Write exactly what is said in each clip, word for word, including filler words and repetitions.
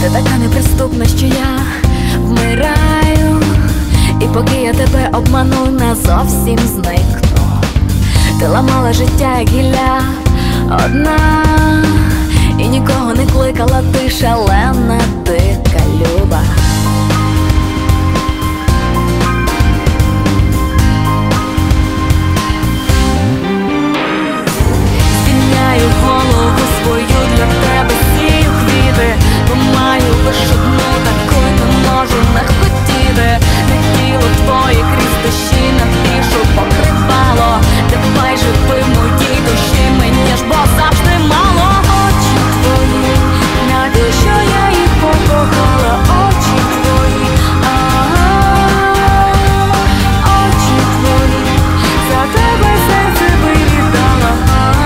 Ти така неприступна, що я вмираю, і поки я тебе обману, назовсім зникну. Ти ламала життя, як гілля, одна, і нікого не кликала, ти шалена, дика, люба. Звільняю голову свою, для тебе сію квіти, бо маю лиш одну таку, не можу не хотіти. Не тіло твоє крізь дощі напишу покривало. Давай живи в моїй душі, мені ж бо завжди мало. Очі твої, навіщо я їх покохала? Очі твої, а-а-а, очі твої, за тебе серце би віддала.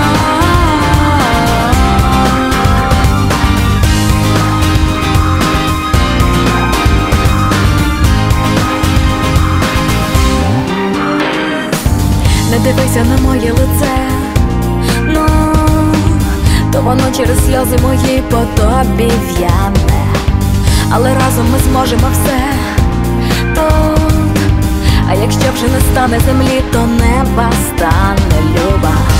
Не дивися на моє лице, ну, то воно через сльози мої по тобі в'яне. Але разом ми зможемо все тут. А якщо вже не стане землі, то неба стане, люба.